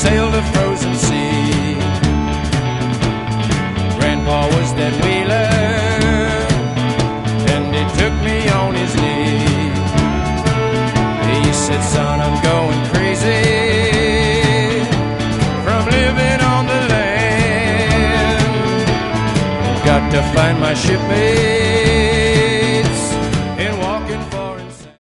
sailed a frozen sea. Grandpa was that wheeler, and he took me on his knee. He said, son, I'm going crazy from living on the land. Got to find my shipmate